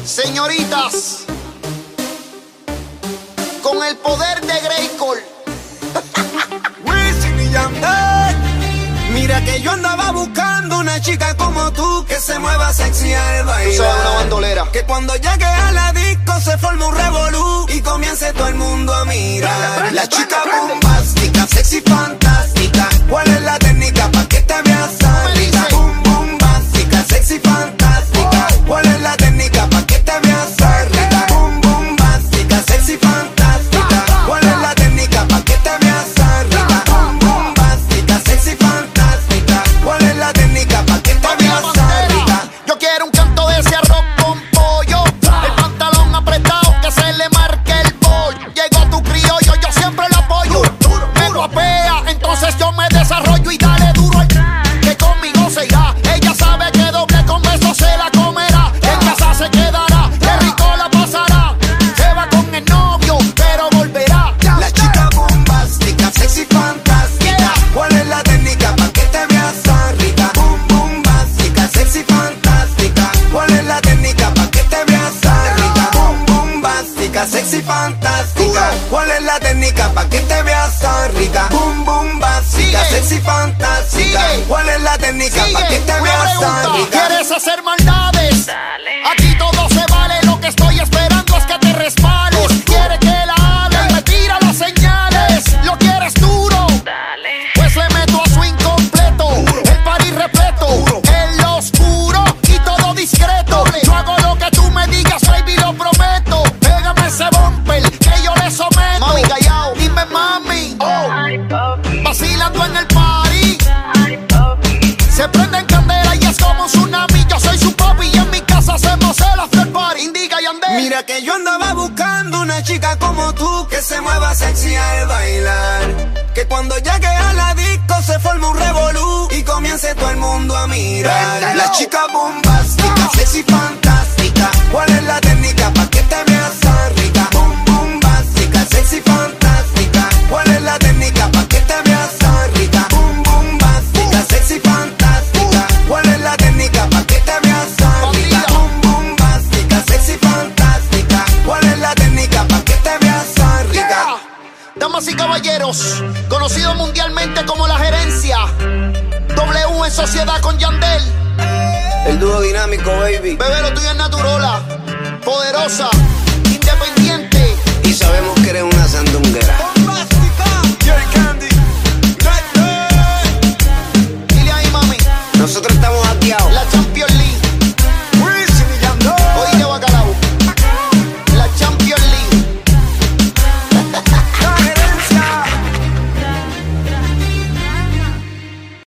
Señoritas, con el poder de Greycol. Wisin y Yandel. Mira que yo andaba buscando una chica como tú que se mueva sexy al bailar. Tú sabes, una bandolera. Que cuando llegue a la disco se forme un revolú y comience todo el mundo a mirar. La chica bombástica, sexy, fantástica. ¿Cuál es la técnica pa' que te veas rica? Boom, bombástica, sexy, fantástica. ¿Cuál es la técnica pa' que te veas rica? Boom, bombástica, sexy, fantástica. ¿Cuál es la técnica pa' que te veas rica? Boom, bombástica, sexy, fantástica. ¿Cuál es la técnica pa' que te veas rica? Yo quiero un canto de ese arroz con pollo, el pantalón apretado que se le marque el bollo. Llegó tu criollo, yo siempre lo apoyo. Me guapea, entonces yo me desarrollo y dale duro al que conmigo se irá. Ella sabe que doble con beso se la comerá. En casa se quedará, qué rico la pasará. Se va con el novio, pero volverá. La chica bombástica, sexy, fantástica. ¿Cuál es la técnica pa' que te veas rica? Boom, bombástica, sexy, fantástica. ¿Cuál es la técnica pa' que te veas rica? Boom, bombástica, sexy, fantástica. ¿Cuál es la técnica pa' que te veas rica? Boom, bombástica, sexy, fantástica. ¿Cuál es la técnica pa' que te veas rica? ¿Quieres hacer maldades? Aquí todo se vale, lo que estoy esperando es que te resbales. Quiere que la hable, me tira las señales. ¿Lo quieres duro? Pues le meto a su incompleto. El party repleto, en lo oscuro y todo discreto. Yo hago lo que tú me digas, baby, lo prometo. Pégame ese bumper que yo le someto. Mami callao, dime mami. Vacilando en el party, se prende en candela y es como un tsunami. Yo soy su papi y en mi casa hacemos el after party. Indica Yandel. Mira que yo andaba buscando una chica como tú que se mueva sexy al bailar. Que cuando llegue a la disco se forme un revolú y comience todo el mundo a mirar. La chica bombástica, sexy, fantástica. ¿Cuál es la técnica pa' que te veas rica? Boom, bombástica, sexy, fantástica. ¿Cuál es la técnica pa' que te veas rica? Boom, bombástica, sexy, fantástica. ¿Cuál es la técnica pa' que te veas rica? Boom, bombástica, sexy, fantástica. ¿Cuál es la técnica pa' que te veas rica? Damas y caballeros, conocido mundialmente como La Gerencia, W en sociedad con Yandel. El dúo dinámico, baby. Bebé, lo tuyo es Naturola, poderosa.